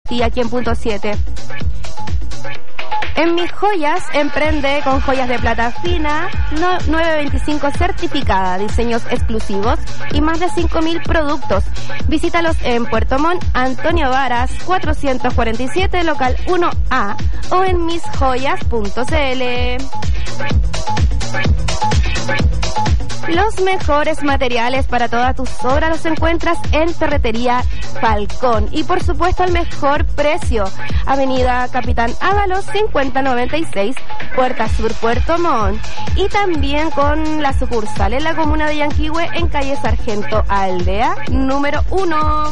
y aquí en Punto 7. En Mis Joyas, emprende con joyas de plata fina, 925 certificada, diseños exclusivos y más de 5.000 productos. Visítalos en Puerto Montt, Antonio Varas, 447, local 1A, o en misjoyas.cl. Los mejores materiales para todas tus obras los encuentras en Ferretería Falcón y por supuesto al mejor precio. Avenida Capitán Ábalos 5096, Puerta Sur, Puerto Montt, y también con la sucursal en la comuna de Yanquihue en calle Sargento Aldea número 1.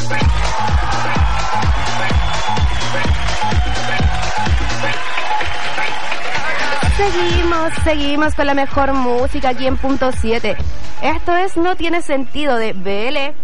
Seguimos con la mejor música aquí en Punto 7. Esto es No Tiene Sentido de BL.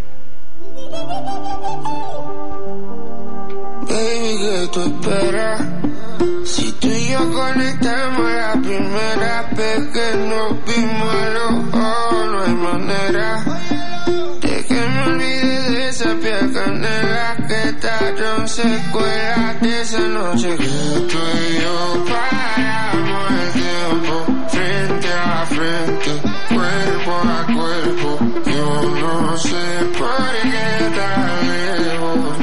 Baby, ¿qué tú esperas? Si tú y yo conectamos la primera vez que nos vimos a los ojos, no hay manera de que me olvide de esa piel canela que tallaron secuelas de esa noche que tú y yo paramos el tiempo frente a frente, cuerpo a cuerpo. Yo no sé por qué tan lejos,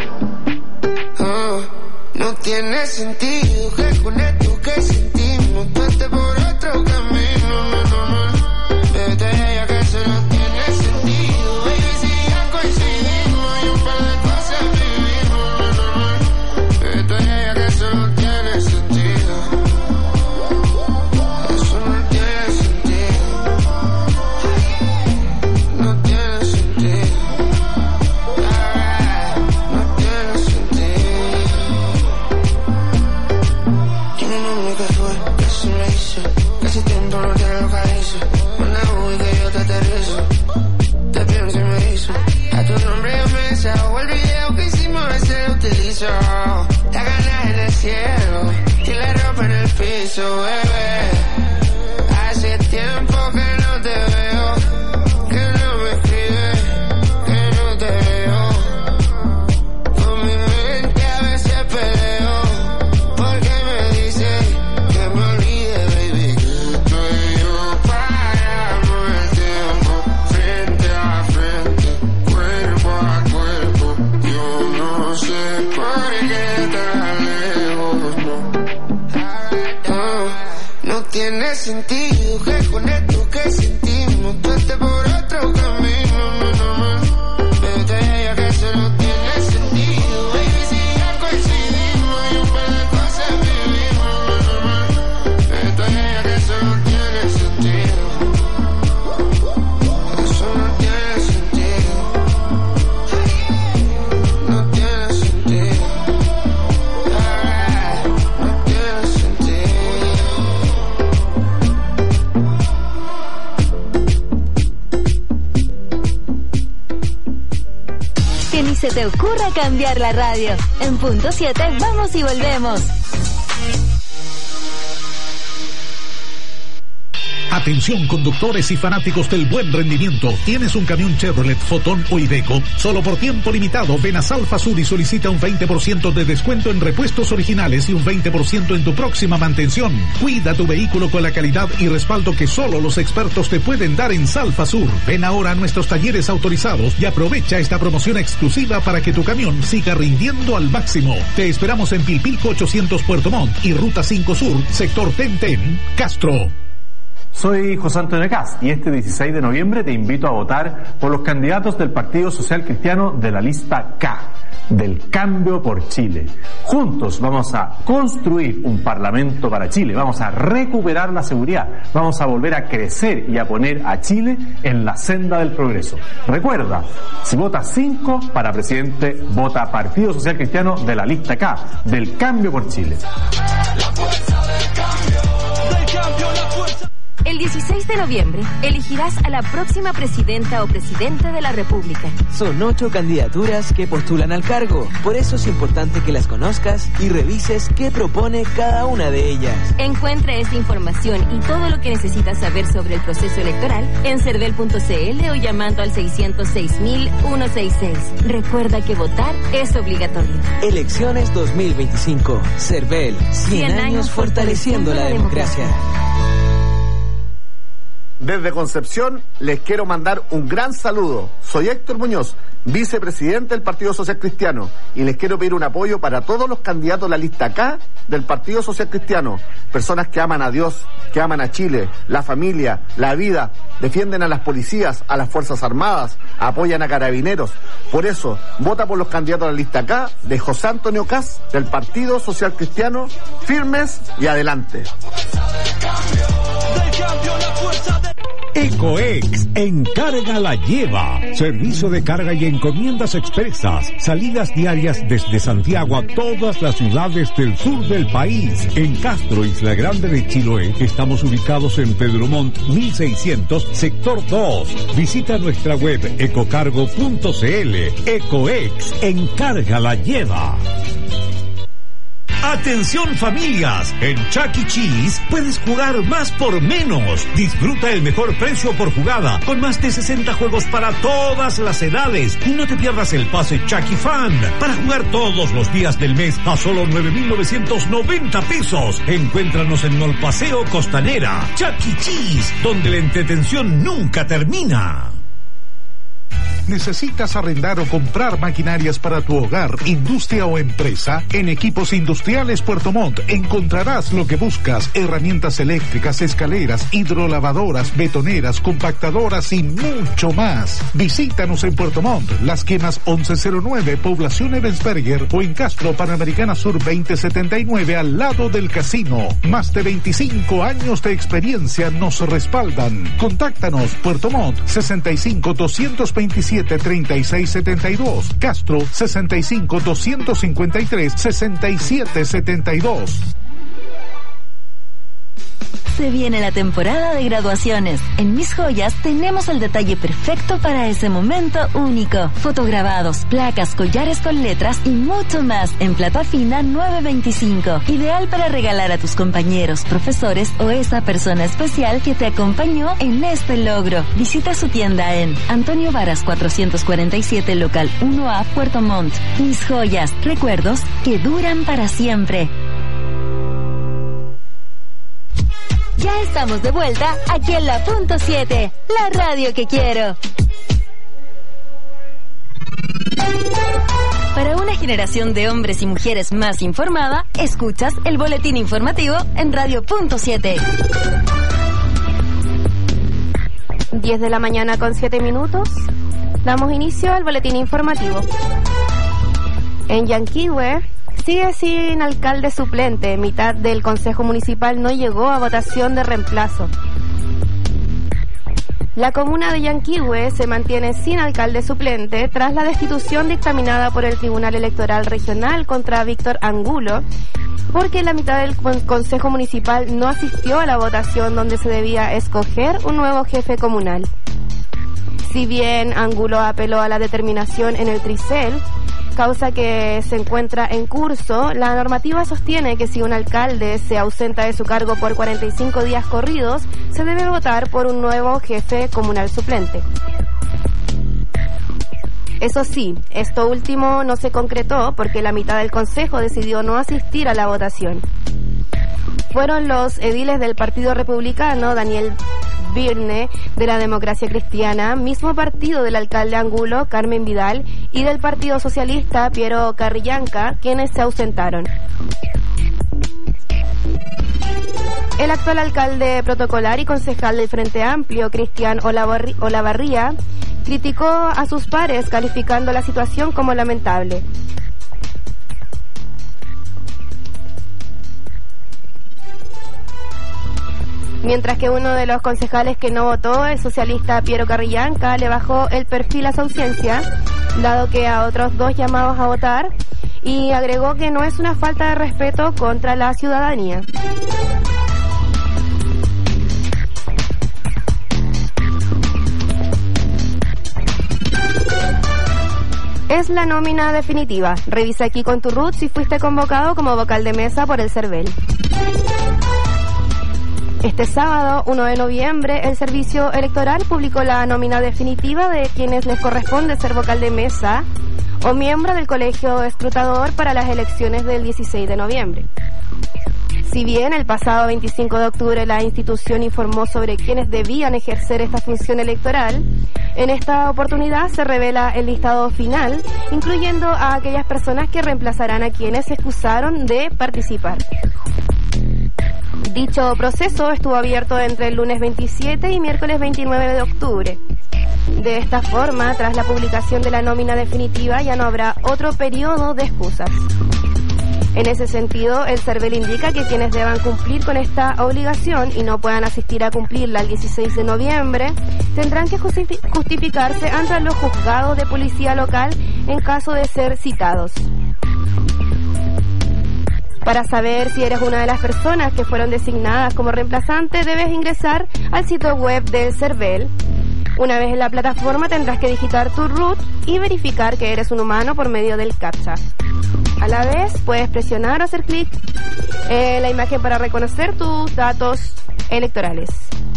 no. No tiene sentido que con esto que sentimos tú estés por otro camino, no. Vete ya que eso no tiene sentido, baby, si ya coincidimos y un par de cosas vivimos, no. Vete ya que eso no tiene sentido. Eso no tiene sentido. No tiene sentido. No tiene sentido. Dime mami qué fue, qué se me hizo, que si tiempo no te localizo. Una uy que yo te aterrizo, te pienso y me hizo. A tu nombre yo me desahogo, el video que hicimos ese lo utilizo. La ganas en el cielo y la ropa en el piso, bebé. Hace tiempo que no te veo, que no me escribes, que no te veo. Con mi mente a veces peleo, porque me dice que me olvide, baby, que tú y yo paramos el tiempo frente a frente, cuerpo a cuerpo. Yo no sé por qué tan lejos, no tiene sentido que con esto que sentimos tú estés por otro camino, no. Vete ya que eso no tiene sentido, baby, si ya coincidimos y un par de cosas vivimos, no. Vete ya que eso no tiene sentido. Eso no tiene sentido. No tiene sentido. No tiene sentido. Que ni se te ocurra cambiar la radio. En Punto 7 vamos y volvemos. Atención conductores y fanáticos del buen rendimiento. ¿Tienes un camión Chevrolet, Fotón o Iveco? Solo por tiempo limitado ven a Salfa Sur y solicita un 20% de descuento en repuestos originales y un 20% en tu próxima mantención. Cuida tu vehículo con la calidad y respaldo que solo los expertos te pueden dar en Salfa Sur. Ven ahora a nuestros talleres autorizados y aprovecha esta promoción exclusiva para que tu camión siga rindiendo al máximo. Te esperamos en Pilpilco 800 Puerto Montt y Ruta 5 Sur, sector Tenten, Castro. Soy José Antonio Caz y este 16 de noviembre te invito a votar por los candidatos del Partido Social Cristiano de la lista K, del Cambio por Chile. Juntos vamos a construir un parlamento para Chile, vamos a recuperar la seguridad, vamos a volver a crecer y a poner a Chile en la senda del progreso. Recuerda, si votas 5 para presidente, vota Partido Social Cristiano de la lista K, del Cambio por Chile. El 16 de noviembre elegirás a la próxima presidenta o presidente de la República. Son 8 candidaturas que postulan al cargo. Por eso es importante que las conozcas y revises qué propone cada una de ellas. Encuentra esta información y todo lo que necesitas saber sobre el proceso electoral en cervel.cl o llamando al 606.166. Recuerda que votar es obligatorio. Elecciones 2025. Cervel. 100 años fortaleciendo la democracia. Desde Concepción les quiero mandar un gran saludo. Soy Héctor Muñoz, vicepresidente del Partido Social Cristiano, y les quiero pedir un apoyo para todos los candidatos de la lista K del Partido Social Cristiano. Personas que aman a Dios, que aman a Chile, la familia, la vida, defienden a las policías, a las Fuerzas Armadas, apoyan a carabineros. Por eso, vota por los candidatos de la lista K de José Antonio Kast del Partido Social Cristiano, firmes y adelante. Ecoex, encarga la lleva. Servicio de carga y encomiendas expresas. Salidas diarias desde Santiago a todas las ciudades del sur del país. En Castro, Isla Grande de Chiloé, estamos ubicados en Pedro Montt, 1600, sector 2. Visita nuestra web ecocargo.cl. Ecoex, encarga la lleva. Atención familias, en Chuck E. Cheese puedes jugar más por menos. Disfruta el mejor precio por jugada, con más de 60 juegos para todas las edades. Y no te pierdas el pase Chuck E. Fan, para jugar todos los días del mes a solo 9.990 pesos. Encuéntranos en el Paseo Costanera. Chuck E. Cheese, donde la entretención nunca termina. ¿Necesitas arrendar o comprar maquinarias para tu hogar, industria o empresa? En Equipos Industriales Puerto Montt encontrarás lo que buscas: herramientas eléctricas, escaleras, hidrolavadoras, betoneras, compactadoras y mucho más. Visítanos en Puerto Montt, Las Quemas 1109, Población Ebensberger, o en Castro, Panamericana Sur 2079, al lado del casino. Más de 25 años de experiencia nos respaldan. Contáctanos: Puerto Montt 65 227 3672, Castro 65 253 6772. Se viene la temporada de graduaciones. En Mis Joyas tenemos el detalle perfecto para ese momento único. Fotograbados, placas, collares con letras y mucho más en plata fina 925. Ideal para regalar a tus compañeros, profesores o esa persona especial que te acompañó en este logro. Visita su tienda en Antonio Varas 447, local 1A, Puerto Montt. Mis Joyas, recuerdos que duran para siempre. Ya estamos de vuelta aquí en la Punto 7, la radio que quiero. Para una generación de hombres y mujeres más informada, escuchas el boletín informativo en Radio Punto 7. 10 de la mañana con 7 minutos. Damos inicio al boletín informativo. En Yanquihue sigue sin alcalde suplente. Mitad del Consejo Municipal no llegó a votación de reemplazo. La comuna de Yanquihue se mantiene sin alcalde suplente tras la destitución dictaminada por el Tribunal Electoral Regional contra Víctor Angulo, porque la mitad del Consejo Municipal no asistió a la votación donde se debía escoger un nuevo jefe comunal. Si bien Angulo apeló a la determinación en el Tricel, causa que se encuentra en curso, la normativa sostiene que si un alcalde se ausenta de su cargo por 45 días corridos, se debe votar por un nuevo jefe comunal suplente. Eso sí, esto último no se concretó porque la mitad del consejo decidió no asistir a la votación. Fueron los ediles del Partido Republicano, Daniel Birne, de la Democracia Cristiana, mismo partido del alcalde Angulo, Carmen Vidal, y del Partido Socialista, Piero Carrillanca, quienes se ausentaron. El actual alcalde protocolar y concejal del Frente Amplio, Cristian Olavarría, criticó a sus pares, calificando la situación como lamentable. Mientras que uno de los concejales que no votó, el socialista Piero Carrillanca, le bajó el perfil a su audiencia, dado que a otros dos llamados a votar, y agregó que no es una falta de respeto contra la ciudadanía. es la nómina definitiva. Revisa aquí con tu RUT si fuiste convocado como vocal de mesa por el CERVEL. Este sábado, 1 de noviembre, el Servicio Electoral publicó la nómina definitiva de quienes les corresponde ser vocal de mesa o miembro del colegio escrutador para las elecciones del 16 de noviembre. Si bien el pasado 25 de octubre la institución informó sobre quienes debían ejercer esta función electoral, en esta oportunidad se revela el listado final, incluyendo a aquellas personas que reemplazarán a quienes se excusaron de participar. Dicho proceso estuvo abierto entre el lunes 27 y miércoles 29 de octubre. De esta forma, tras la publicación de la nómina definitiva, ya no habrá otro periodo de excusas. En ese sentido, el CERVEL indica que quienes deban cumplir con esta obligación y no puedan asistir a cumplirla el 16 de noviembre, tendrán que justificarse ante los juzgados de policía local en caso de ser citados. Para saber si eres una de las personas que fueron designadas como reemplazante, debes ingresar al sitio web del CERVEL. Una vez en la plataforma tendrás que digitar tu RUT y verificar que eres un humano por medio del CAPTCHA. A la vez, puedes presionar o hacer clic en la imagen para reconocer tus datos electorales.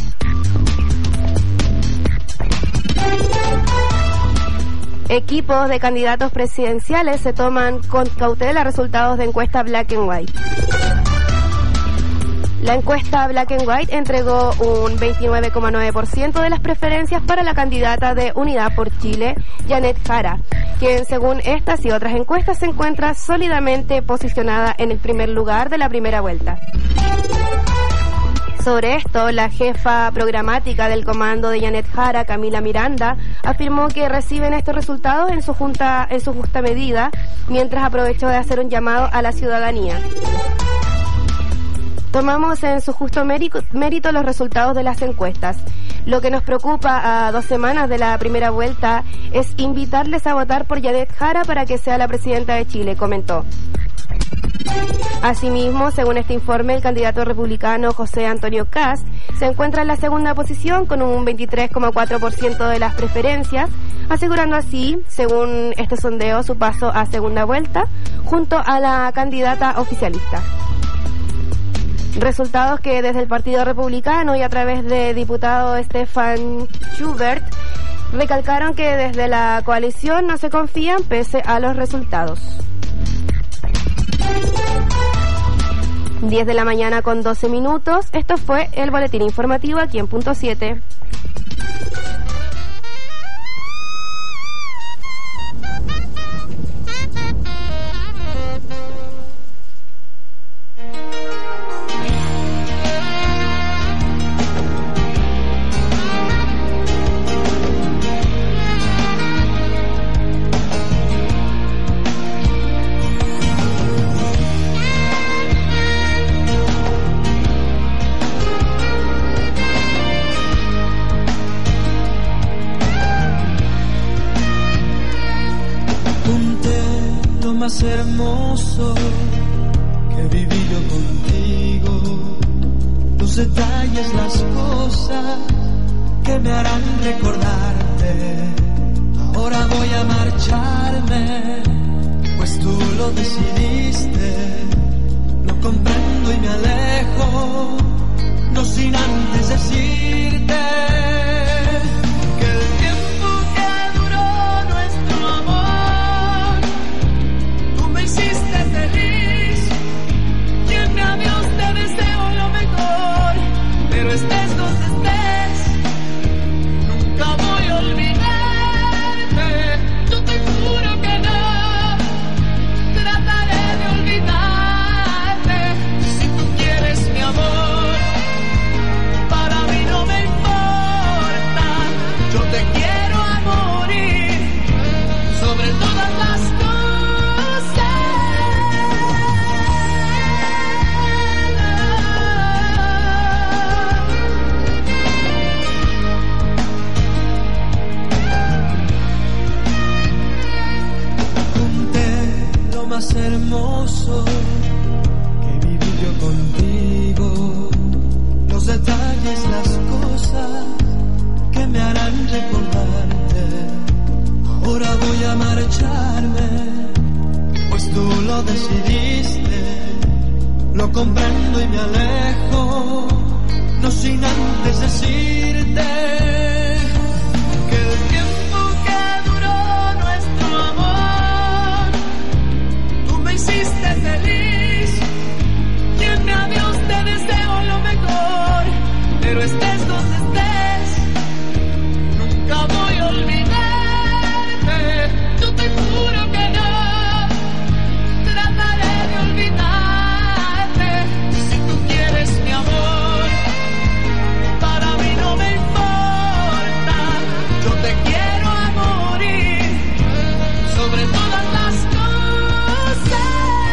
Equipos de candidatos presidenciales se toman con cautela resultados de encuesta Black and White. La encuesta Black and White entregó un 29,9% de las preferencias para la candidata de Unidad por Chile, Janet Jara, quien según estas y otras encuestas se encuentra sólidamente posicionada en el primer lugar de la primera vuelta. Sobre esto, la jefa programática del comando de Janet Jara, Camila Miranda, afirmó que reciben estos resultados en su justa medida, mientras aprovechó de hacer un llamado a la ciudadanía. Tomamos en su justo mérito los resultados de las encuestas. Lo que nos preocupa a 2 semanas de la primera vuelta es invitarles a votar por Janet Jara para que sea la presidenta de Chile, comentó. Asimismo, según este informe, el candidato republicano José Antonio Kast se encuentra en la segunda posición con un 23,4% de las preferencias, asegurando así, según este sondeo, su paso a segunda vuelta junto a la candidata oficialista. Resultados que desde el Partido Republicano y a través de diputado Stefan Schubert recalcaron que desde la coalición no se confían pese a los resultados. 10 de la mañana con 12 minutos. Esto fue el boletín informativo aquí en Punto 7. Más hermoso que viví yo contigo, los detalles, las cosas que me harán recordarte. Ahora voy a marcharme, pues tú lo decidiste. No comprendo y me alejo, no sin antes decirte que el tiempo que duró nuestro amor hiciste feliz, y en mi adiós te deseo lo mejor, pero estés donde estés, nunca voy a olvidarte. Yo te juro que no trataré de olvidarte. Si tú quieres mi amor, para mí no me importa. Yo te quiero a morir sobre todas las cosas. Más hermoso que viví yo contigo, los detalles, las cosas que me harán recordarte. Ahora voy a marcharme, pues tú lo decidiste. Lo comprendo y me alejo, no sin antes decirte que el tiempo que duró nuestro amor, tú me hiciste feliz. Y en mi adiós te deseo lo mejor, pero estés donde estés, nunca voy a olvidarte. Yo te juro que no trataré de olvidarte. Si tú quieres mi amor, para mí no me importa. Yo te quiero a morir sobre todas las cosas.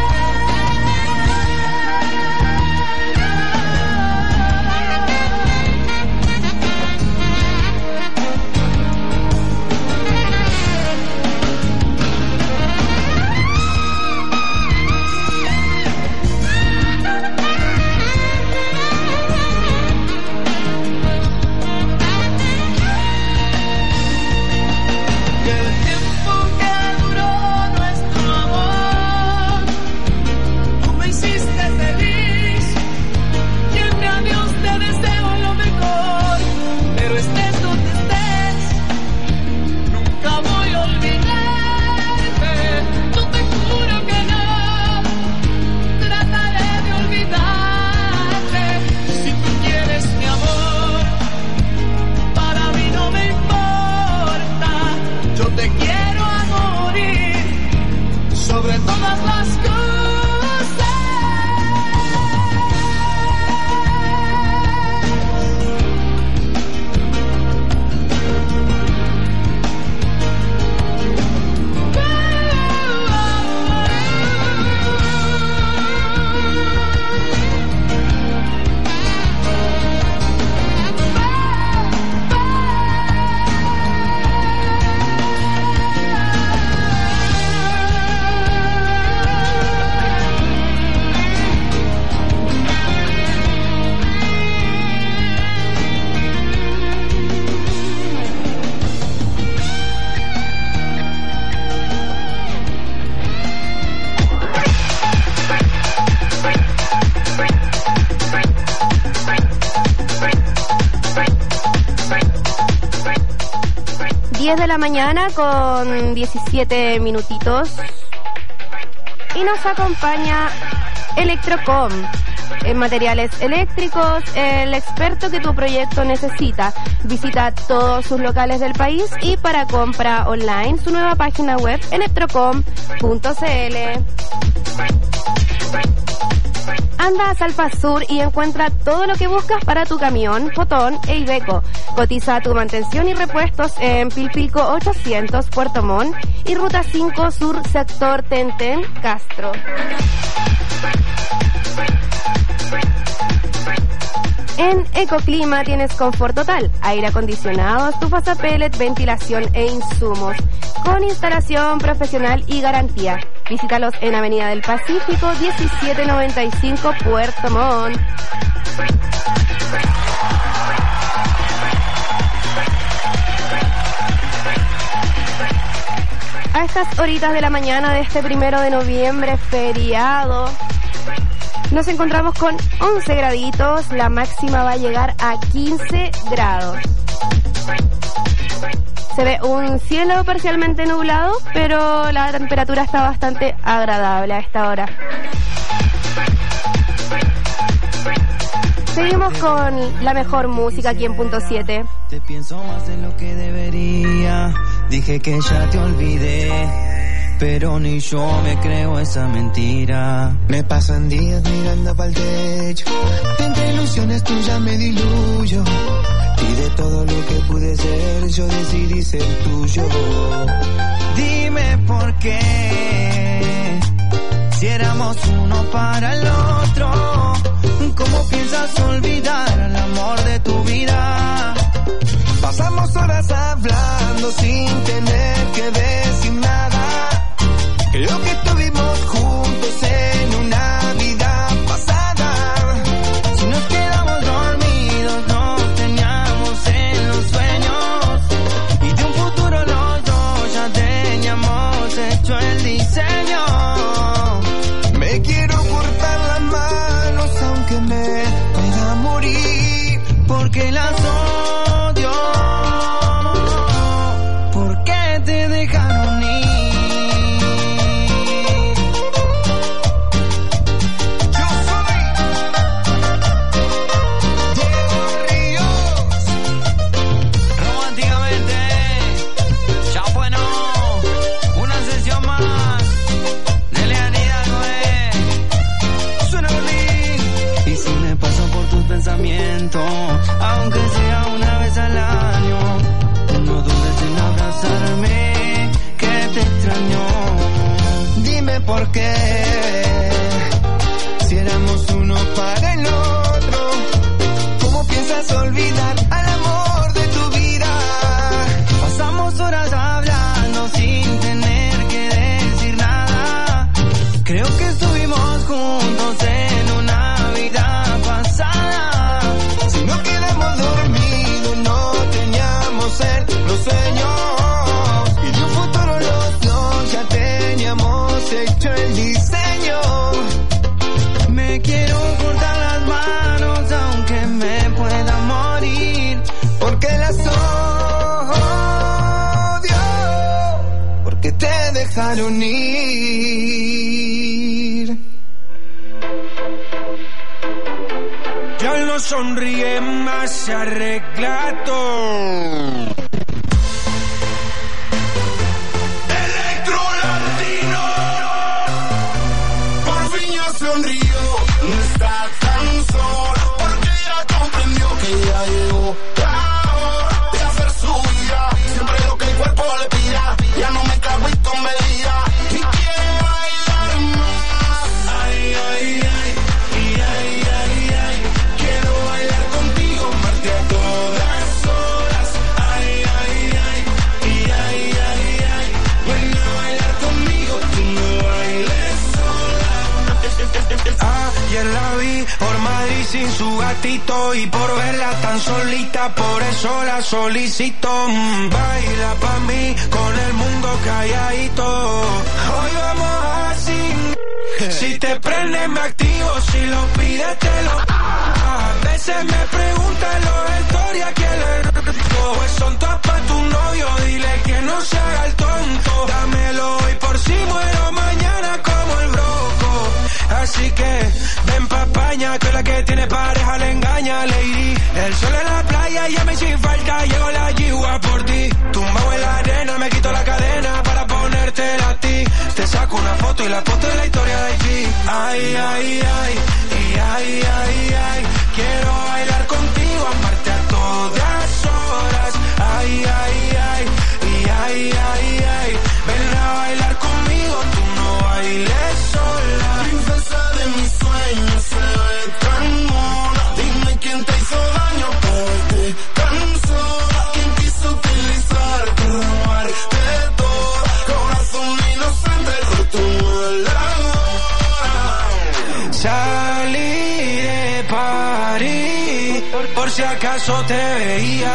De la mañana con 17 minutitos y nos acompaña Electrocom, en materiales eléctricos, el experto que tu proyecto necesita. Visita todos sus locales del país y para compra online su nueva página web electrocom.cl. Anda a Salfa Sur y encuentra todo lo que buscas para tu camión, Fotón e Iveco. Cotiza tu mantención y repuestos en Pilpilco 800 Puerto Montt y Ruta 5 Sur Sector Tenten Castro. En Ecoclima tienes confort total, aire acondicionado, estufas a pellet, ventilación e insumos, con instalación profesional y garantía. Visítalos en Avenida del Pacífico 1795 Puerto Montt. A estas horitas de la mañana de este 1 de noviembre, feriado, nos encontramos con 11 graditos, la máxima va a llegar a 15 grados. Se ve un cielo parcialmente nublado, pero la temperatura está bastante agradable a esta hora. Seguimos con la mejor música aquí en Punto 7. Te pienso más de lo que debería. Dije que ya te olvidé, pero ni yo me creo esa mentira. Me pasan días mirando pa'l techo, entre ilusiones tuyas me diluyo, y de todo lo que pude ser yo decidí ser tuyo. Dime por qué, si éramos uno para el otro, ¿cómo piensas olvidar al amor de tu vida? Pasamos horas hablando sin tener que decir nada. Creo que estuvimos juntos en una vida pasada. Si nos quedamos dormidos, nos teníamos en los sueños, y de un futuro los dos ya te por qué. Si éramos uno para el otro, ¿cómo piensas olvidar al amor de tu vida? Pasamos horas hablando sin tener que decir nada. Creo que estuvimos juntos en una vida pasada. Si no quedamos dormidos, no teníamos los sueños. Y de un futuro los dos ya teníamos hecho el diseño. Me quiero cortar las manos aunque me pueda morir, porque las odio, porque te dejaron ir. Ya no sonríe más, se arregla todo. Electro Latino, por fin ya sonrió, no está tan solo, porque ya comprendió que ya llegó la hora de hacer su vida, siempre lo que el cuerpo le pida, ya no me cago y con medida, y quiere bailar más, ay, ay, ay, y ay, ay, ay, quiero bailar contigo, amarte a todas horas, ay, ay, ay, y ay, ay, ay, ven a bailar conmigo, tú no bailes sola. Ayer la vi por Madrid sin su gatito y por verla tan solita, por eso la solicito. Baila pa' mí con el mundo calladito. Hoy vamos así. Si te prende me activo, si lo pides te lo. A veces me preguntan los stories quién le pues son todas pa' tu novio, dile que no se haga el tonto. Dámelo hoy por si muero mañana como el broco. Así que ven pa' España, que la que tiene pareja le engaña, lady. El sol en la playa, llame sin falta, llego la yigua por ti. Tumbado en la arena, me quito la cadena para ponértela a ti. Te saco una foto y la foto de la historia de Haití. Ay, ay, ay, y ay, ay, ay, quiero bailar contigo, amarte a todas horas. Ay, ay, ay, y ay, ay, ay, ven a bailar conmigo, tú no bailes sola. Princesa de mis sueños, se ve tan mona, dime quién te hizo daño para verte tan sola. ¿Quién quiso utilizarte, robarte todo? Corazón inocente, roto la hora. Salí de París, por si acaso te veía.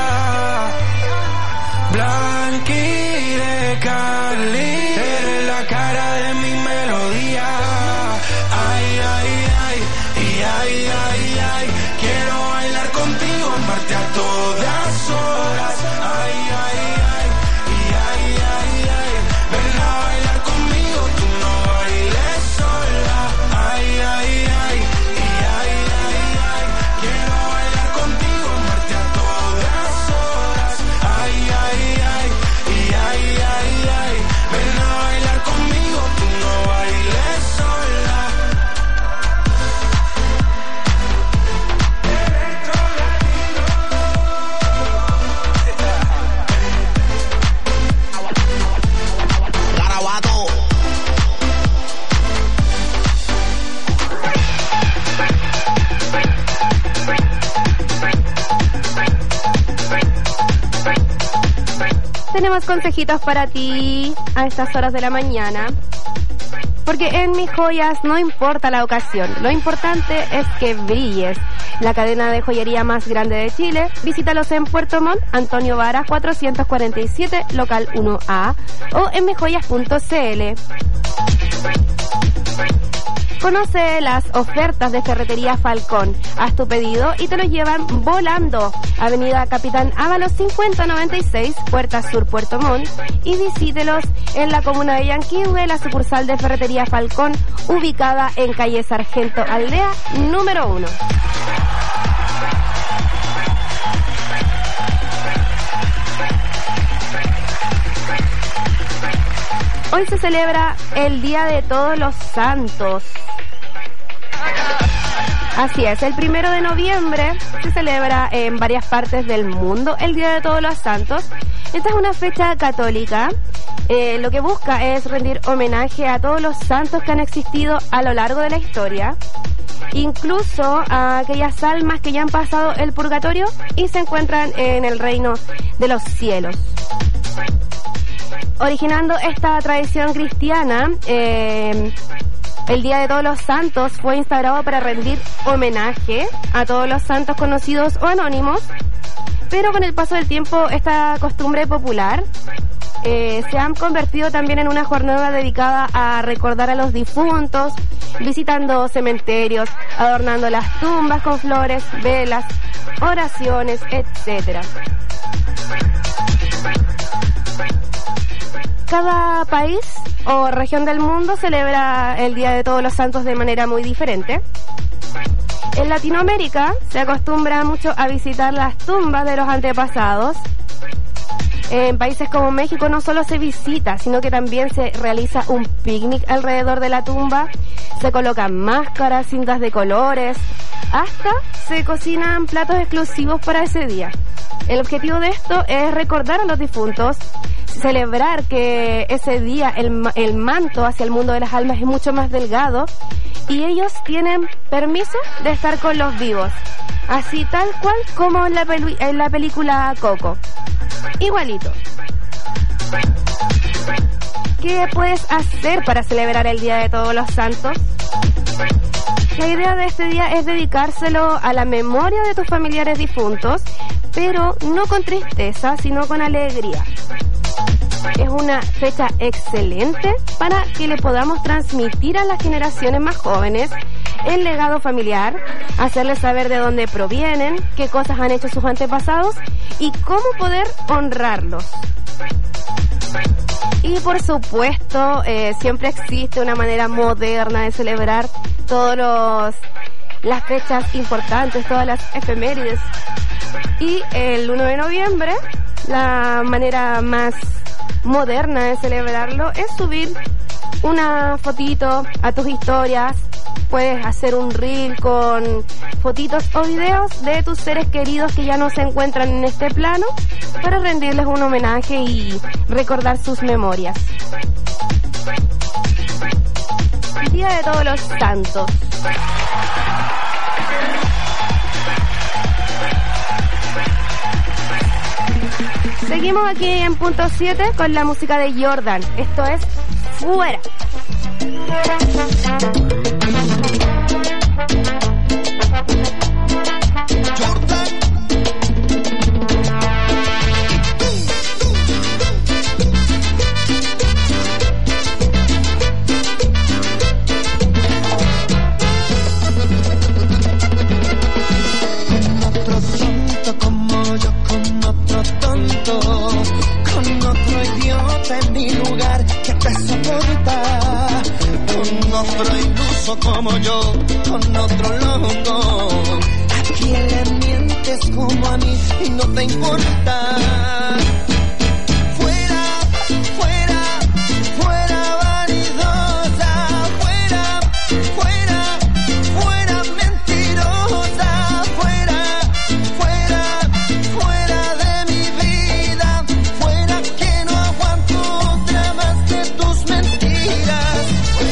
Blanqui de Cali, eres la cara de mi melodía. Ay, ay, ay, y ay, ay, ay, quiero bailar contigo, amarte a todas horas. Ay, ay, ay, y ay, ay, ay, ven a bailar conmigo, tú no bailes sola. Ay, ay, ay, y ay, ay, ay, quiero bailar contigo, amarte a todas horas. Ay, ay, ay, y ay, ay, ay, ven a bailar conmigo, tú no bailes sola. Garabato. Tenemos consejitos para ti a estas horas de la mañana. Porque en Mis Joyas no importa la ocasión, lo importante es que brilles. La cadena de joyería más grande de Chile, visítalos en Puerto Montt, Antonio Vara 447, local 1A, o en misjoyas.cl. Conoce las ofertas de Ferretería Falcón. Haz tu pedido y te lo llevan volando. Avenida Capitán Ábalos 5096, Puerta Sur, Puerto Montt. Y visítelos en la comuna de Yanquihue, la sucursal de Ferretería Falcón, ubicada en calle Sargento Aldea, número 1. Hoy se celebra el Día de Todos los Santos. Así es, el 1 de noviembre se celebra en varias partes del mundo el Día de Todos los Santos, Esta es una fecha católica. Lo que busca es rendir homenaje a todos los santos que han existido a lo largo de la historia, incluso a aquellas almas que ya han pasado el purgatorio y se encuentran en el reino de los cielos. Originando esta tradición cristiana, el Día de Todos los Santos fue instaurado para rendir homenaje a todos los santos conocidos o anónimos, pero con el paso del tiempo esta costumbre popular se han convertido también en una jornada dedicada a recordar a los difuntos, visitando cementerios, adornando las tumbas con flores, velas, oraciones, etc. Cada país o región del mundo celebra el Día de Todos los Santos de manera muy diferente. En Latinoamérica se acostumbra mucho a visitar las tumbas de los antepasados. En países como México no solo se visita, sino que también se realiza un picnic alrededor de la tumba, se colocan máscaras, cintas de colores, hasta se cocinan platos exclusivos para ese día. El objetivo de esto es recordar a los difuntos, celebrar que ese día el manto hacia el mundo de las almas es mucho más delgado y ellos tienen permiso de estar con los vivos, así tal cual como en la película Coco. Igualito. ¿Qué puedes hacer para celebrar el Día de Todos los Santos? La idea de este día es dedicárselo a la memoria de tus familiares difuntos, pero no con tristeza, sino con alegría. Es una fecha excelente para que le podamos transmitir a las generaciones más jóvenes el legado familiar, hacerles saber de dónde provienen, qué cosas han hecho sus antepasados y cómo poder honrarlos. Y por supuesto, siempre existe una manera moderna de celebrar todas las fechas importantes, todas las efemérides. Y el 1 de noviembre, la manera más moderna de celebrarlo es subir una fotito a tus historias. Puedes hacer un reel con fotitos o videos de tus seres queridos que ya no se encuentran en este plano para rendirles un homenaje y recordar sus memorias. Día de Todos los Santos. Seguimos aquí en punto 7 con la música de Jordan. Esto es Fuera. Otro iluso como yo, con otro loco. ¿A quién le mientes como a mí y no te importa? Fuera, fuera, fuera vanidosa. Fuera, fuera, fuera mentirosa. Fuera, fuera, fuera de mi vida. Fuera que no aguanto otra más de tus mentiras.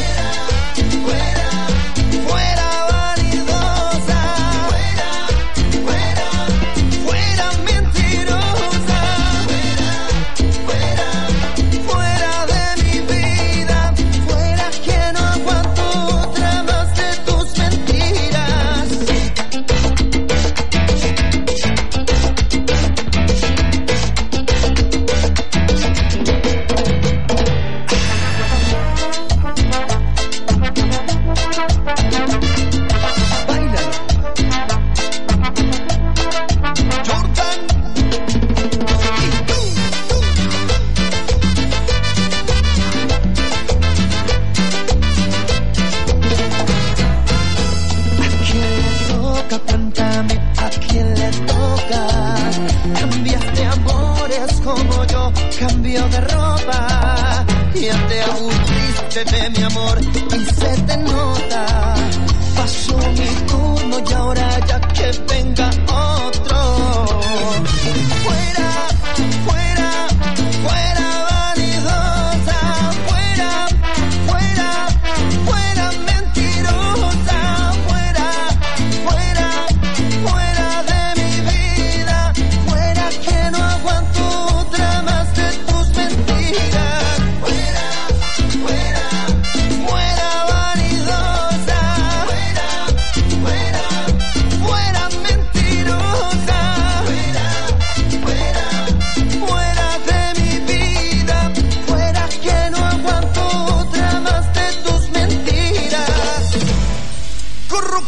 Cambio de ropa, ya te aburriste de mi amor y se te nota. Pasó mi turno y ahora ya que venga otro. Fuera, fuera,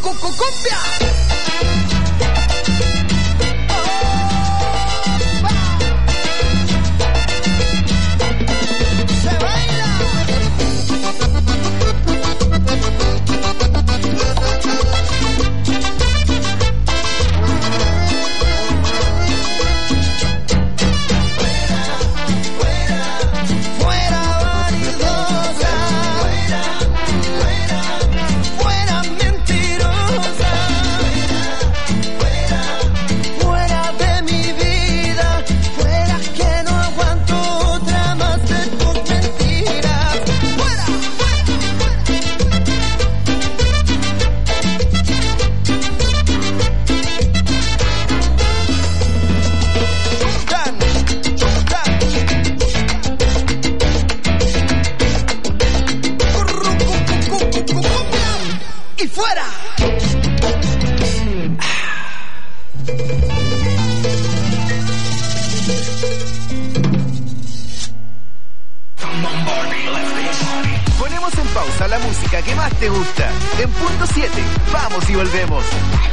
¡Cumbia! Ponemos en pausa la música que más te gusta. En punto 7, vamos y volvemos.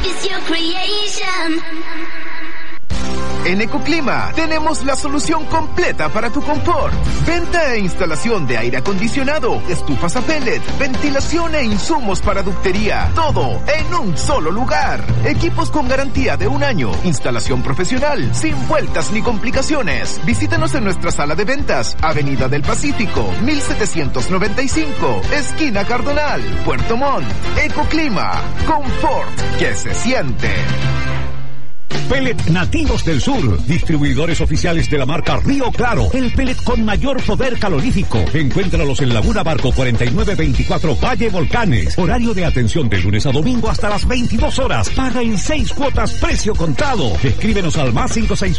En Ecoclima tenemos la solución completa para tu confort. Venta e instalación de aire acondicionado, estufas a pellet, ventilación e insumos para ductería. Todo en un solo lugar. Equipos con garantía de 1 año. Instalación profesional, sin vueltas ni complicaciones. Visítanos en nuestra sala de ventas, Avenida del Pacífico, 1795, esquina Cardonal, Puerto Montt. Ecoclima, confort que se siente. Pellet Nativos del Sur, distribuidores oficiales de la marca Río Claro, el pellet con mayor poder calorífico. Encuéntralos en Laguna Barco 4924 Valle Volcanes. Horario de atención de lunes a domingo hasta las 22 horas. Paga en 6 cuotas, precio contado. Escríbenos al más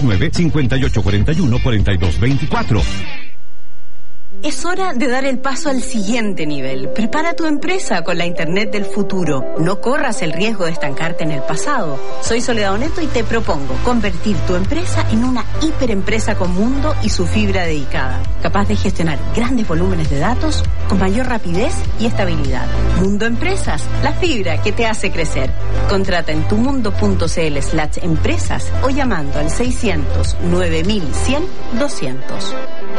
569-5841-4224. Es hora de dar el paso al siguiente nivel. Prepara tu empresa con la Internet del futuro. No corras el riesgo de estancarte en el pasado. Soy Soledad Oneto y te propongo convertir tu empresa en una hiperempresa con mundo y su fibra dedicada, capaz de gestionar grandes volúmenes de datos con mayor rapidez y estabilidad. Mundo Empresas, la fibra que te hace crecer. Contrata en tumundo.cl/empresas o llamando al 600 9100 200.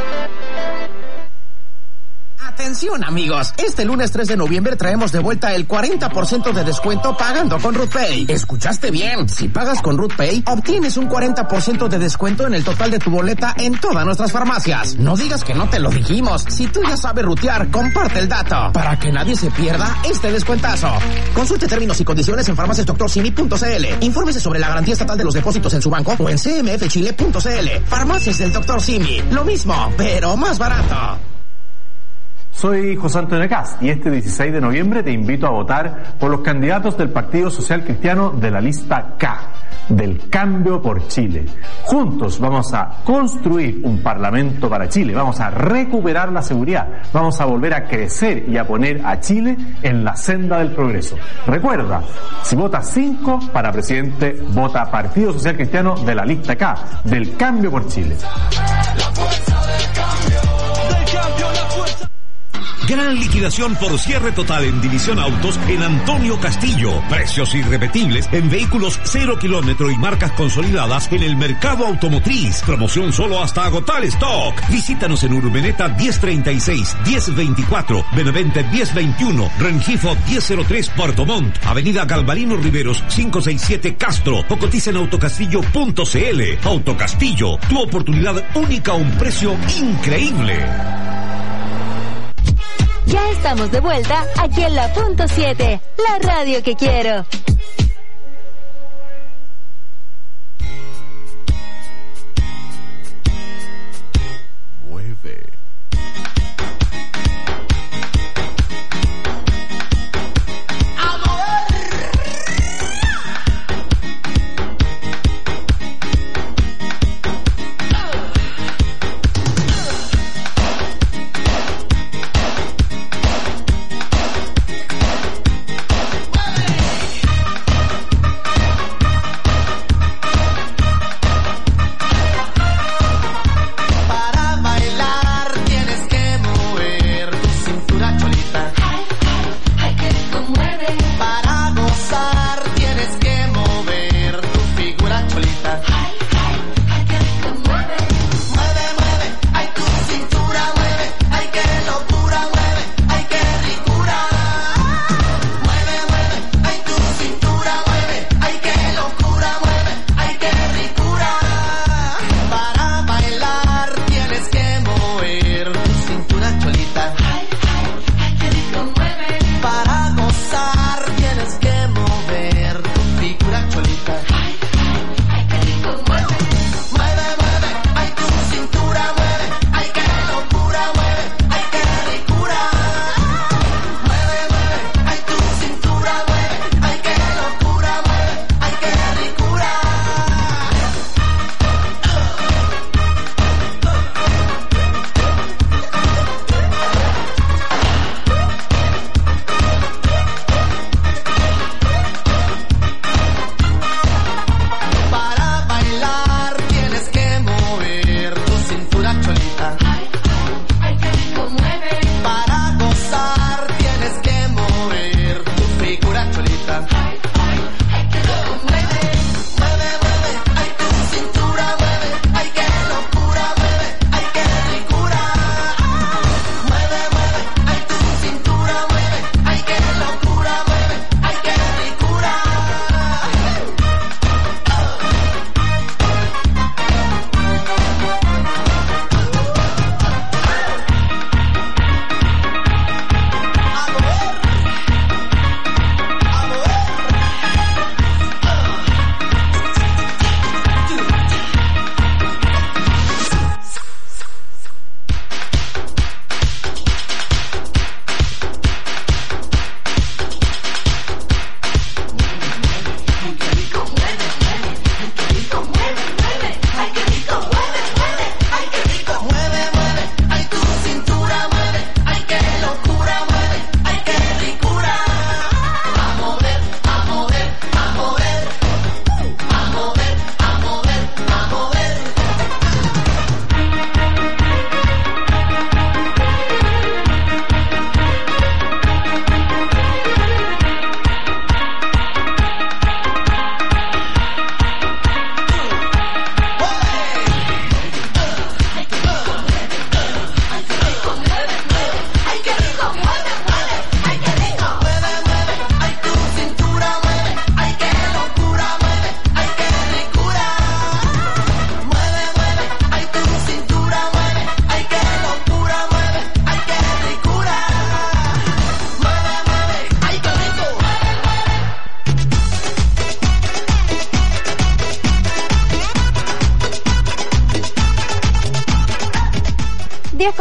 Atención amigos, este lunes 3 de noviembre traemos de vuelta el 40% de descuento pagando con RootPay. ¿Escuchaste bien? Si pagas con RootPay, obtienes un 40% de descuento en el total de tu boleta en todas nuestras farmacias. No digas que no te lo dijimos. Si tú ya sabes rutear, comparte el dato para que nadie se pierda este descuentazo. Consulte términos y condiciones en farmaciasdoctorsimi.cl. Infórmese sobre la garantía estatal de los depósitos en su banco o en cmfchile.cl. Farmacias del Dr. Simi. Lo mismo, pero más barato. Soy José Antonio Cast y este 16 de noviembre te invito a votar por los candidatos del Partido Social Cristiano de la lista K, del Cambio por Chile. Juntos vamos a construir un parlamento para Chile, vamos a recuperar la seguridad, vamos a volver a crecer y a poner a Chile en la senda del progreso. Recuerda, si votas 5 para presidente, vota Partido Social Cristiano de la lista K, del Cambio por Chile. La fuerza del cambio, la fuerza. Gran liquidación por cierre total en División Autos en Antonio Castillo. Precios irrepetibles en vehículos 0 kilómetro y marcas consolidadas en el mercado automotriz. Promoción solo hasta agotar stock. Visítanos en Urmeneta 1036, 1024, Benavente 1021, Rengifo 1003, Puerto Montt, Avenida Galvarino Riveros 567 Castro o cotiza en autocastillo.cl. Autocastillo, tu oportunidad única a un precio increíble. Ya estamos de vuelta aquí en la Punto 7, la radio que quiero. Mueve.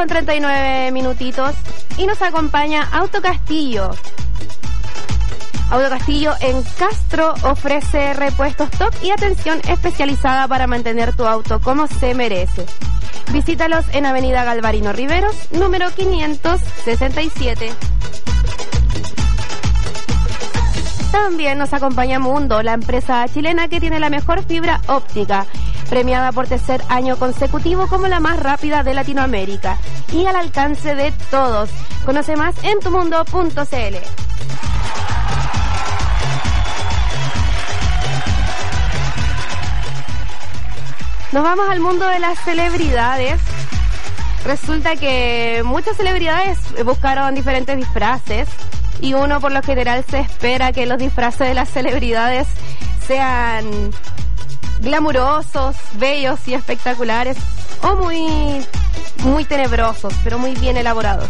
10:39 y nos acompaña Autocastillo. Autocastillo en Castro ofrece repuestos top y atención especializada para mantener tu auto como se merece. Visítalos en Avenida Galvarino Riveros, número 567. También nos acompaña Mundo, la empresa chilena que tiene la mejor fibra óptica, premiada por tercer año consecutivo como la más rápida de Latinoamérica y al alcance de todos. Conoce más en tumundo.cl. Nos vamos al mundo de las celebridades. Resulta que muchas celebridades buscaron diferentes disfraces y uno por lo general se espera que los disfraces de las celebridades sean glamurosos, bellos y espectaculares o muy tenebrosos, pero muy bien elaborados.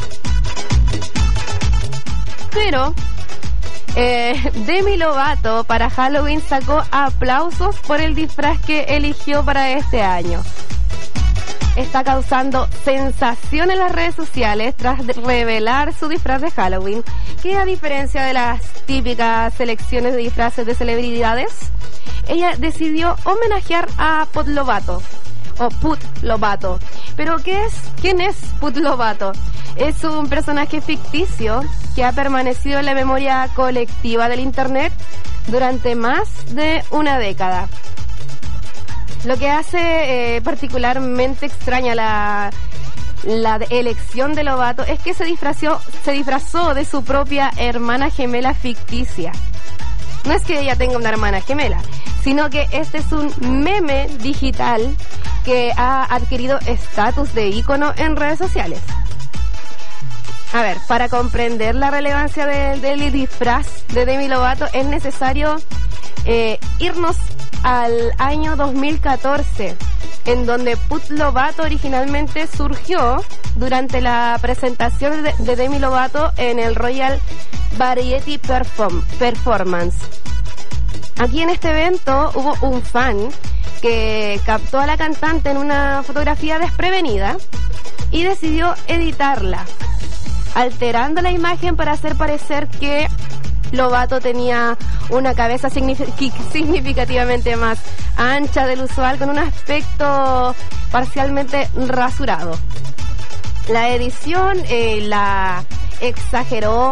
Pero Demi Lovato para Halloween sacó aplausos por el disfraz que eligió para este año. Está causando sensación en las redes sociales tras revelar su disfraz de Halloween, que a diferencia de las típicas selecciones de disfraces de celebridades, ella decidió homenajear a Put Lovato, o Put Lovato. ¿Pero quién es Put Lovato? Es un personaje ficticio que ha permanecido en la memoria colectiva del internet durante más de una década. Lo que hace particularmente extraña la elección de Lovato es que se disfrazó de su propia hermana gemela ficticia. No es que ella tenga una hermana gemela, sino que este es un meme digital que ha adquirido estatus de ícono en redes sociales. A ver, para comprender la relevancia del disfraz de Demi Lovato es necesario irnos al año 2014, en donde Put Lovato originalmente surgió durante la presentación de Demi Lovato en el Royal Variety Performance. Aquí en este evento hubo un fan que captó a la cantante en una fotografía desprevenida y decidió editarla, alterando la imagen para hacer parecer que Lovato tenía una cabeza significativamente más ancha del usual, con un aspecto parcialmente rasurado. La edición la exageró,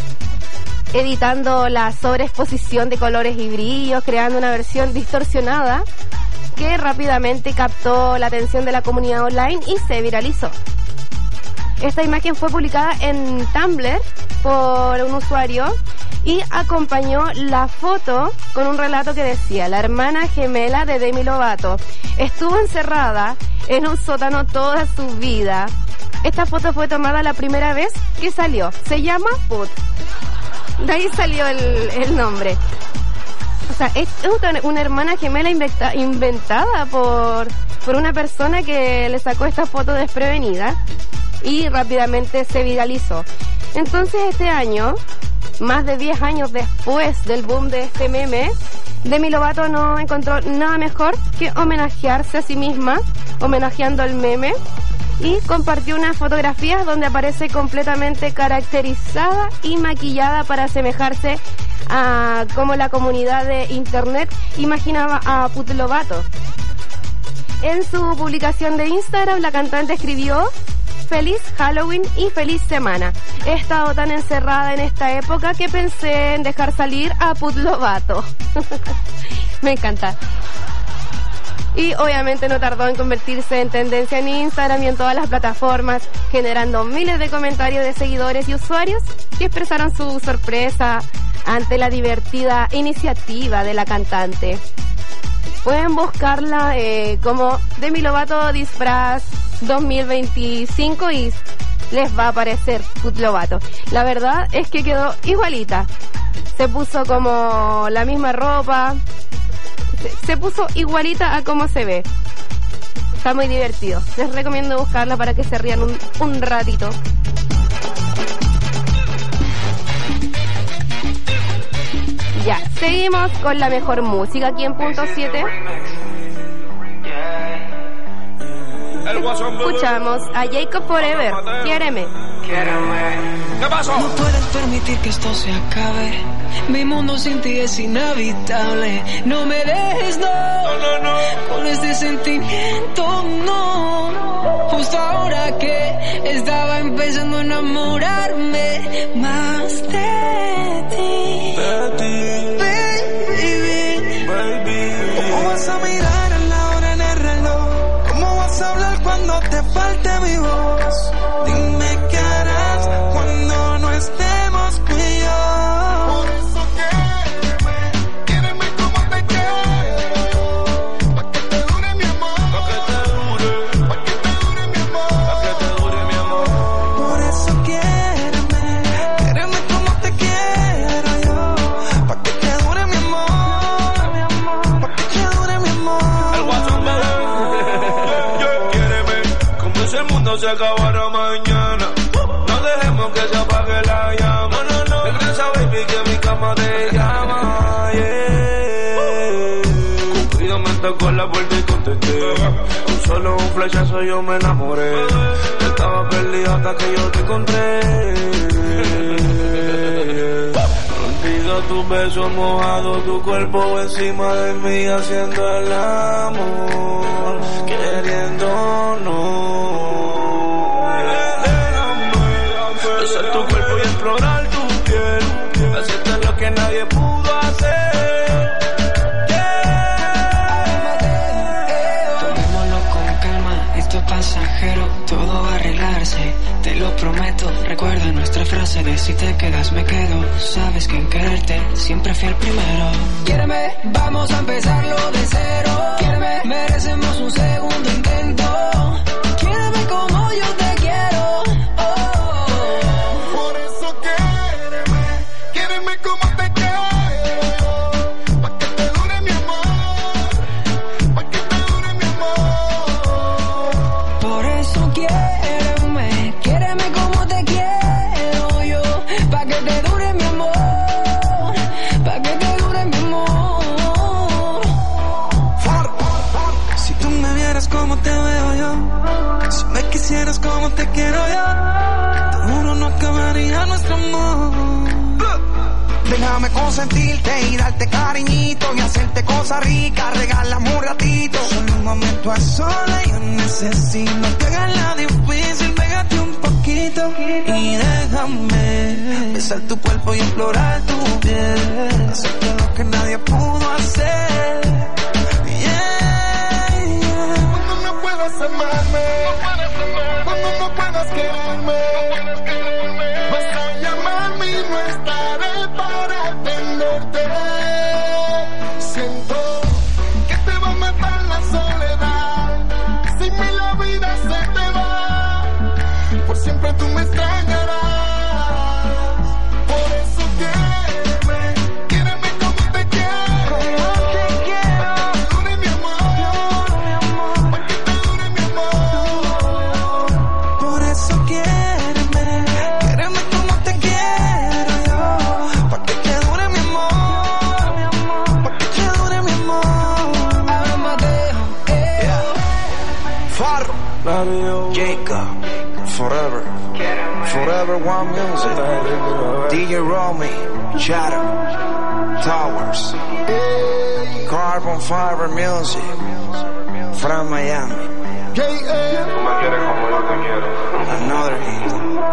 editando la sobreexposición de colores y brillos, creando una versión distorsionada que rápidamente captó la atención de la comunidad online y se viralizó. Esta imagen fue publicada en Tumblr por un usuario y acompañó la foto con un relato que decía: la hermana gemela de Demi Lovato estuvo encerrada en un sótano toda su vida. Esta foto fue tomada la primera vez que salió. Se llama Put. De ahí salió el nombre. O sea, es una hermana gemela inventada por una persona que le sacó esta foto desprevenida y rápidamente se viralizó. Entonces este año, más de 10 años después del boom de este meme, Demi Lovato no encontró nada mejor que homenajearse a sí misma, homenajeando el meme, y compartió unas fotografías donde aparece completamente caracterizada y maquillada para asemejarse a como la comunidad de internet imaginaba a Put Lovato. En su publicación de Instagram, la cantante escribió: feliz Halloween y feliz semana. He estado tan encerrada en esta época que pensé en dejar salir a Put Lovato. Me encanta. Y obviamente no tardó en convertirse en tendencia en Instagram y en todas las plataformas, generando miles de comentarios de seguidores y usuarios que expresaron su sorpresa ante la divertida iniciativa de la cantante. Pueden buscarla como Demi Lovato disfraz 2025 y les va a aparecer Put Lovato. La verdad es que quedó igualita. Se puso como la misma ropa. Se puso igualita a cómo se ve. Está muy divertido. Les recomiendo buscarla para que se rían un ratito. Ya, seguimos con la mejor música aquí en Punto 7. Escuchamos a Jacob Forever, Quiéreme. ¿Qué pasó? No puedes permitir que esto se acabe. Mi mundo sin ti es inhabitable. No me dejes, no. Con este sentimiento, no. Justo ahora que estaba empezando a enamorarme más de ti. Baby. ¿Cómo vas a mirar a la hora en el reloj? ¿Cómo vas a hablar cuando te falte mi voz? Dime qué harás cuando no estemos tú y yo. Por eso quiéreme como te quiero, pa' que te dure mi amor, pa' que te dure mi amor, pa' que te dure mi amor. Por eso quiéreme como te quiero yo, pa' que te dure mi amor, pa' que te dure mi amor. El WhatsApp, quiéreme como si el mundo se acabara mañana. No dejemos que se apague la llama. No. Regresa, baby, que mi cama te llama. Yeah. Cupido me tocó la puerta y contesté. Con solo un flechazo yo me enamoré. Estaba perdido hasta que yo te encontré. Olvido tus besos mojados, tu cuerpo encima de mí haciendo el amor, queriéndonos. Besar tu cuerpo y explorar tu piel, hacerte lo que nadie pudo hacer. Tomémoslo con calma, esto es pasajero, todo va a arreglarse, te lo prometo. Recuerda nuestra frase de si te quedas me quedo. Sabes que en quererte siempre fui el primero. Quiéreme, vamos a empezarlo de cero. Quiéreme, merecemos un segundo intento. Quiéreme como yo te quiero. Como te quiero yo, seguro no acabaría nuestro amor. Déjame consentirte y darte cariñito y hacerte cosas ricas, regálame un ratito. Solo un momento a solas yo necesito. No te hagas la difícil, pégate un poquito y déjame besar tu cuerpo y explorar tu piel, hacerte lo que nadie pudo hacer. Cuando no puedas amarme, cuando no puedas quererme, vas a llamarme y no estaré para atenderte. Siento que te va a matar la soledad, sin mí la vida se te va, por siempre tú me extrañarás. Por eso quiéreme como te quiero, dure mi amor, pa' que te dure mi amor. Por eso quiéreme como te quiero yo, pa' que te dure mi amor, pa' que te dure mi amor. Amadeo, Farro, Jacob, Forever One Music, DJ Romy, Shadow, Towers, Carbon Fiber Music, from Miami. Another hit.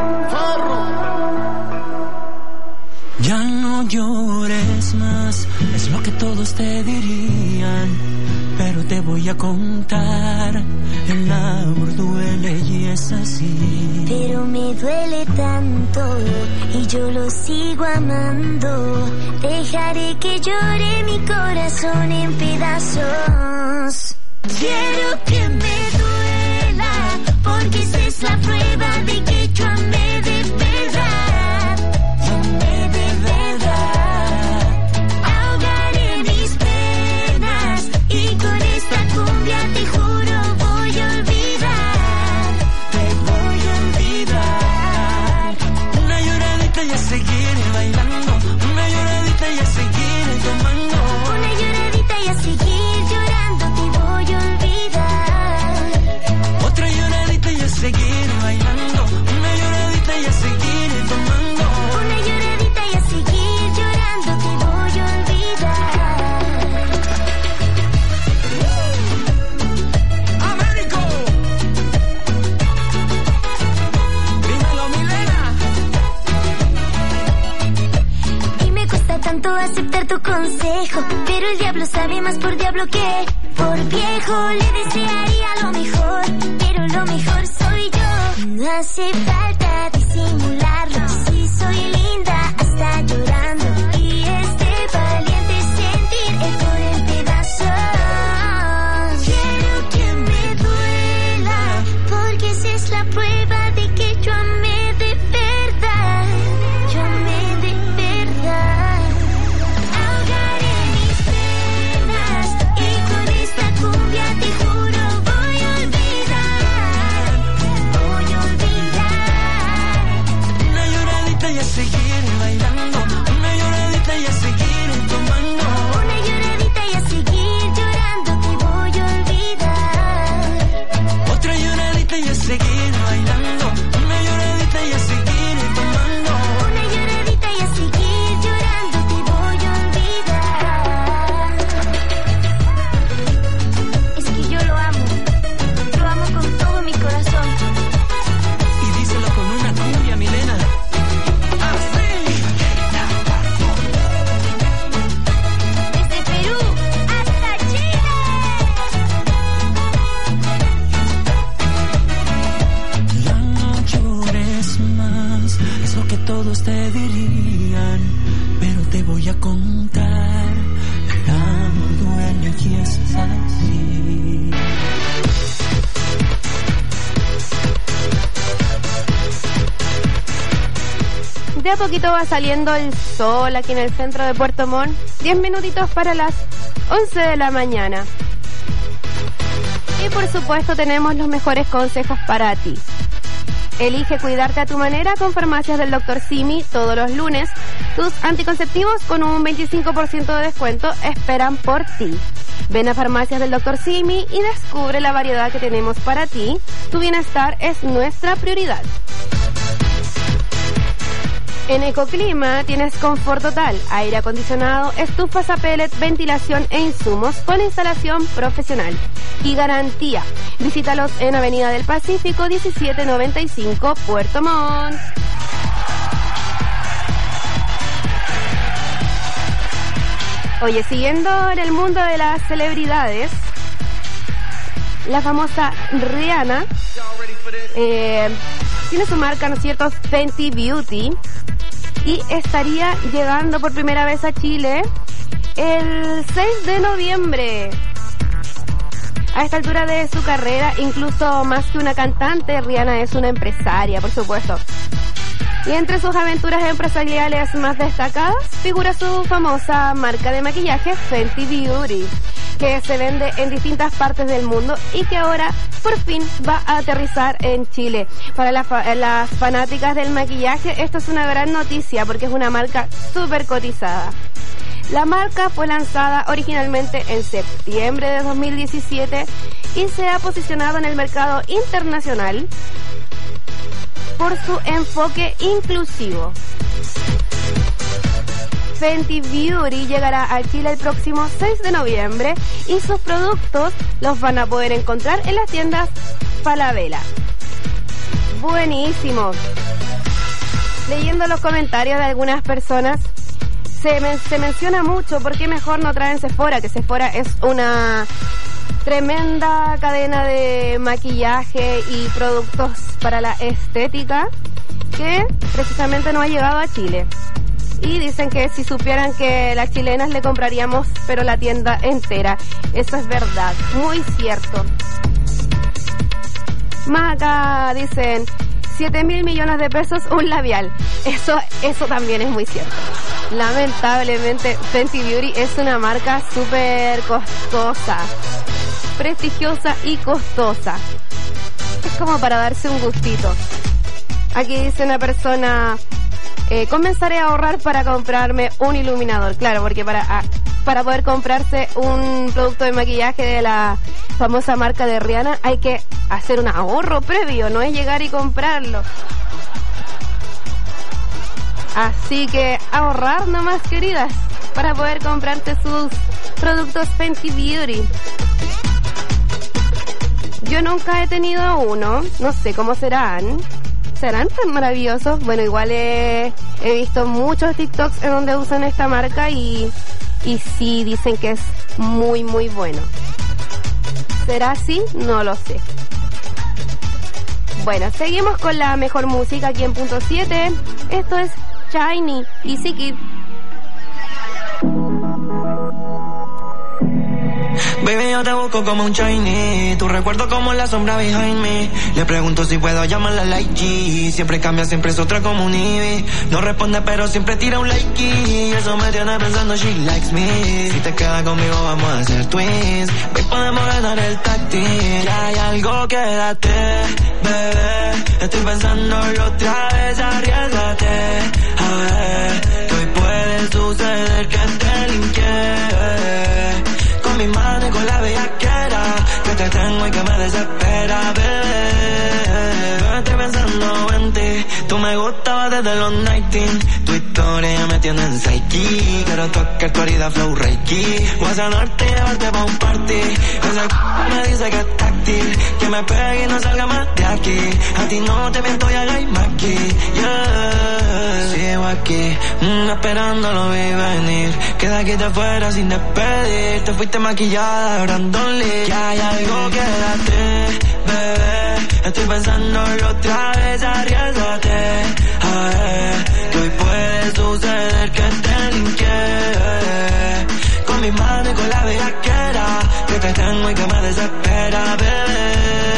Ya no llores más, es lo que todos te dirían, pero te voy a contar, el amor duele y es así. Pero me duele tanto y yo lo sigo amando. Dejaré que llore mi corazón en pedazos. Quiero que me duela, porque esa es la prueba de que yo amé de verdad. Amé de verdad. Ahogaré mis penas y con esta cumbia te juro voy a olvidar. Te voy a olvidar. Una lloradita y a seguir bailando, una lloradita y a seguir tomando, una lloradita y a seguir llorando te voy a olvidar. Otra tanto aceptar tu consejo, pero el diablo sabe más por diablo que por viejo. Le desearía lo mejor, pero lo mejor soy yo. No hace falta disimularlo, si soy linda hasta llorando. Y es de valiente sentir el por el pedazo. Quiero que me duela, porque esa es la prueba de que yo amé de verdad. Yo amé de verdad. Ahogaré mis penas y con esta cumbia te juro voy a olvidar. Voy a olvidar. Una lloradita y a seguir bailando. Una lloradita y a seguir tomando. Una lloradita y a seguir llorando te voy a olvidar. Otra lloradita y a seguir bailando. Una lloradita y a seguir tomando. Una lloradita y a seguir llorando te voy a olvidar. Es que yo lo amo con todo mi corazón. Y díselo con una cumbia, Milena. Desde Perú hasta Chile. Ya no llores más, es lo que todos te dirían, pero te voy a contar. El amor duele y es así. De a poquito va saliendo el sol aquí en el centro de Puerto Montt. 10 minutitos para las 11 de la mañana. Y por supuesto tenemos los mejores consejos para ti. Elige cuidarte a tu manera con Farmacias del Dr. Simi todos los lunes. Tus anticonceptivos con un 25% de descuento esperan por ti. Ven a Farmacias del Dr. Simi y descubre la variedad que tenemos para ti. Tu bienestar es nuestra prioridad. En Ecoclima tienes confort total, aire acondicionado, estufas a pellet, ventilación e insumos con instalación profesional y garantía. Visítalos en Avenida del Pacífico 1795, Puerto Montt. Oye, siguiendo en el mundo de las celebridades, la famosa Rihanna tiene su marca, ¿no es cierto?, Fenty Beauty, y estaría llegando por primera vez a Chile el 6 de noviembre. A esta altura de su carrera, incluso más que una cantante, Rihanna es una empresaria, por supuesto. Y entre sus aventuras empresariales más destacadas figura su famosa marca de maquillaje Fenty Beauty, que se vende en distintas partes del mundo y que ahora por fin va a aterrizar en Chile. Para las fanáticas del maquillaje, esto es una gran noticia porque es una marca súper cotizada. La marca fue lanzada originalmente en septiembre de 2017 y se ha posicionado en el mercado internacional por su enfoque inclusivo. Fenty Beauty llegará a Chile el próximo 6 de noviembre y sus productos los van a poder encontrar en las tiendas Falabella. Buenísimo. Leyendo los comentarios de algunas personas, se menciona mucho por qué mejor no traen Sephora, que Sephora es una tremenda cadena de maquillaje y productos para la estética que precisamente no ha llegado a Chile. Y dicen que si supieran que las chilenas le compraríamos pero la tienda entera. Eso es verdad, muy cierto. Más acá dicen 7.000 millones de pesos un labial. Eso también es muy cierto. Lamentablemente Fenty Beauty es una marca súper costosa, prestigiosa y costosa. Es como para darse un gustito. Aquí dice una persona, comenzaré a ahorrar para comprarme un iluminador. Claro, porque para poder comprarse un producto de maquillaje de la famosa marca de Rihanna hay que hacer un ahorro previo, no es llegar y comprarlo. Así que ahorrar nomás, queridas, para poder comprarte sus productos Fenty Beauty. Yo nunca he tenido uno, no sé cómo serán. ¿Serán tan maravillosos? Bueno, igual he visto muchos TikToks en donde usan esta marca y sí dicen que es muy, muy bueno. ¿Será así? No lo sé. Bueno, seguimos con la mejor música aquí en Punto 7. Esto es Shiny y Siki. Baby, yo te busco como un shiny, tu recuerdo como la sombra behind me. Le pregunto si puedo llamarla like G. Siempre cambia, siempre es otra como un Eevee. No responde pero siempre tira un like y eso me tiene pensando she likes me. Si te quedas conmigo vamos a hacer twins. Hoy podemos ganar el táctil. Ya hay algo, quédate, bebé. Estoy pensándolo otra vez, arriésgate. A ver, que hoy puede suceder que te linke. Con mi mano y con la bellaquera que te tengo y que me desespera, bebé. Estoy pensando en ti. Tú me gustabas desde los 19. Tu historia ya me tiene en psyche. Quiero tocar tu herida flow reiki. Voy a sanarte y llevarte pa' un party. Esa me dice que es táctil, que me pegue y no salga más de aquí. A ti no te miento y hagáis aquí. Yeah. Sigo aquí, esperando lo vi venir. Que de aquí te fuera sin despedir. Te fuiste maquillada, Brandon Lee. Que hay algo, quédate, bebé. Estoy pensándolo otra vez, arriésgate. A ver, que hoy puede suceder que te linke. Con mi mano y con la bellaquera que te tengo y que me desespera, bebé.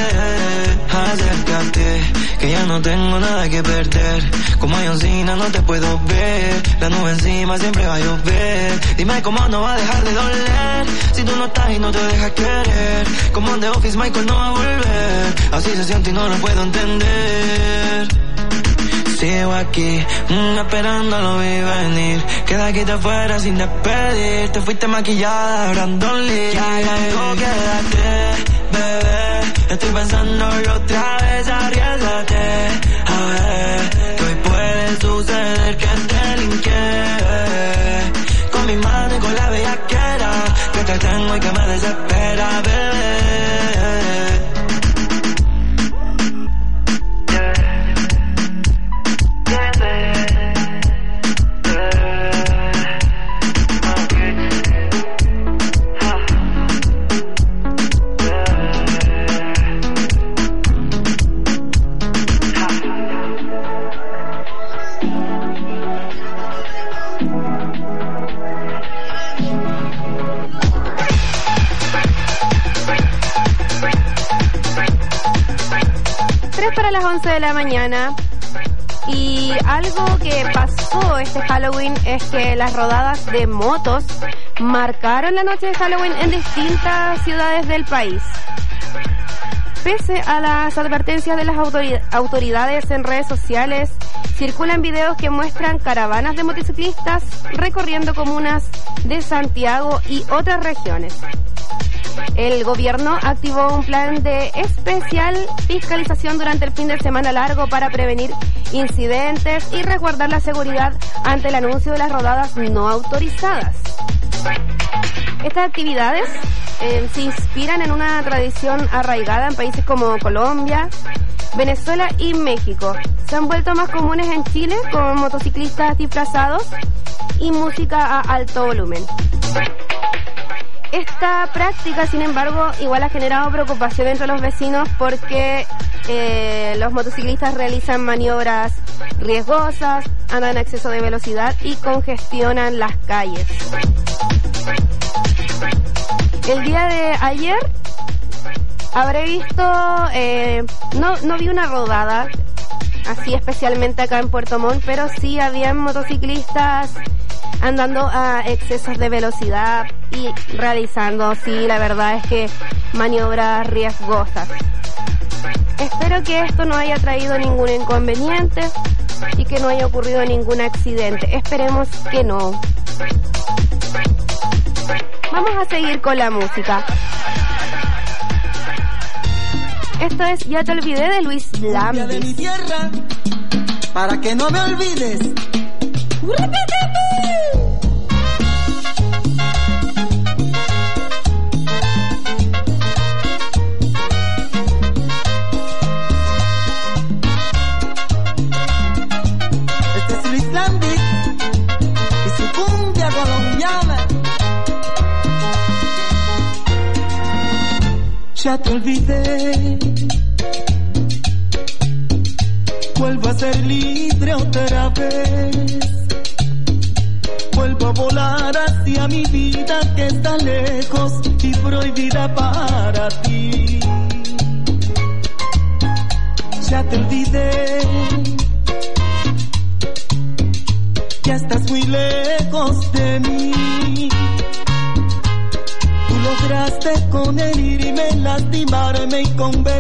Acércate, que ya no tengo nada que perder. Como Ayosina no te puedo ver. La nube encima siempre va a llover. Dime cómo no va a dejar de doler si tú no estás y no te dejas querer. Como en The Office Michael no va a volver. Así se siente y no lo puedo entender. Sigo aquí, esperando lo vi venir. Que de aquí te fuera sin despedir. Te fuiste maquillada, Brandon Lee. Ya hay algo, quédate, bebé. Estoy pensándolo otra vez, arriésgate. A ver, que hoy puede suceder que te linke. Con mi mano y con la bellaquera que te tengo y que me desespera, bebé. Para las 11 de la mañana, y algo que pasó este Halloween es que las rodadas de motos marcaron la noche de Halloween en distintas ciudades del país. Pese a las advertencias de las autoridades en redes sociales, circulan videos que muestran caravanas de motociclistas recorriendo comunas de Santiago y otras regiones. El gobierno activó un plan de especial fiscalización durante el fin de semana largo para prevenir incidentes y resguardar la seguridad ante el anuncio de las rodadas no autorizadas. Estas actividades se inspiran en una tradición arraigada en países como Colombia, Venezuela y México. Se han vuelto más comunes en Chile con motociclistas disfrazados y música a alto volumen. Esta práctica, sin embargo, igual ha generado preocupación entre los vecinos porque los motociclistas realizan maniobras riesgosas, andan a exceso de velocidad y congestionan las calles. El día de ayer habré visto, no vi una rodada así especialmente acá en Puerto Montt, pero sí habían motociclistas andando a excesos de velocidad y realizando, sí, la verdad es que maniobras riesgosas. Espero que esto no haya traído ningún inconveniente y que no haya ocurrido ningún accidente. Esperemos que no. Vamos a seguir con la música. Esto es Ya te olvidé de Luis Lambis. De mi tierra, para que no me olvides. soñaba. Ya te olvidé. Vuelvo a ser libre otra vez. Vuelvo a volar hacia mi vida que está lejos y prohibida para ti. Ya te olvidé. Ya estás muy lejos de mí. Tú lograste con herirme, lastimarme y convertirme